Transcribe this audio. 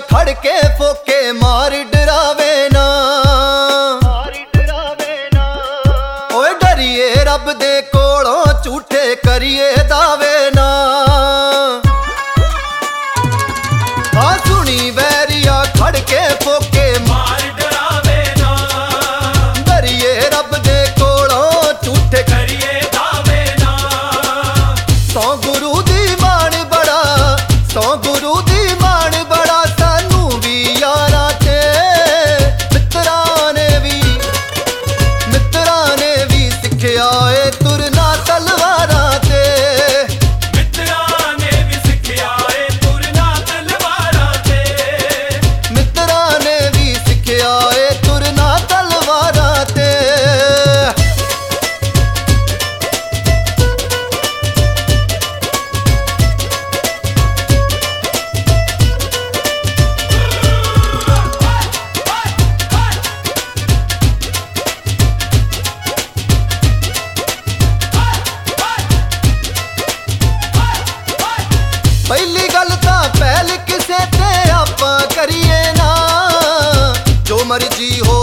खड़ के फोके मार डरावे ना, ओए डरिए रब दे कोलों झूठे करिए दावे ना। हाँ सुनी वैरिया खड़ के फोके मार डरावे ना, डरिए रब दे कोलों झूठे करिए दावे ना। सौ गुरु दी मान बड़ा, सौ गुरु दी मान बड़ा, सानू भी यारा ते मित्रां ने भी सिखिया ए तुरना तलवारां ते। मित्रां ने भी सिखिया ए तुरना तलवारां ते, मित्रां ने भी सिखिया ए तुरना तलवारां ते। पहली गल तां पहल किसे ते आपां करिए ना, जो मर्जी हो